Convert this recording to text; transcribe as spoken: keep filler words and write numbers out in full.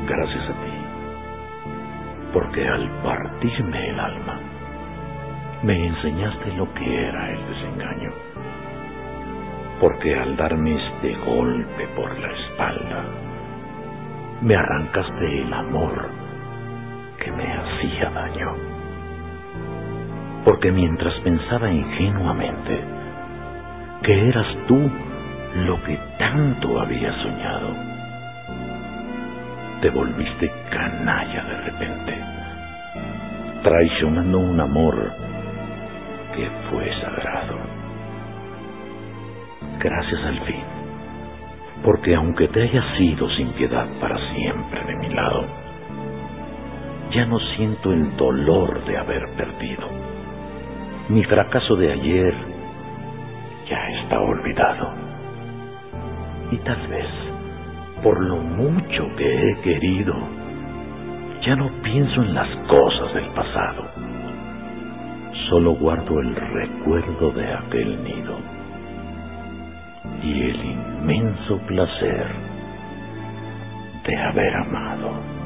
Gracias a ti, porque al partirme el alma, me enseñaste lo que era el desengaño, porque al darme este golpe por la espalda, me arrancaste el amor que me hacía daño, porque mientras pensaba ingenuamente que eras tú lo que tanto había soñado, te volviste canalla de repente, traicionando un amor que fue sagrado. Gracias al fin, porque aunque te hayas ido sin piedad para siempre de mi lado, ya no siento el dolor de haber perdido. Mi fracaso de ayer ya está olvidado. Y tal vez, por lo mucho que he querido, ya no pienso en las cosas del pasado. Solo guardo el recuerdo de aquel nido y el inmenso placer de haber amado.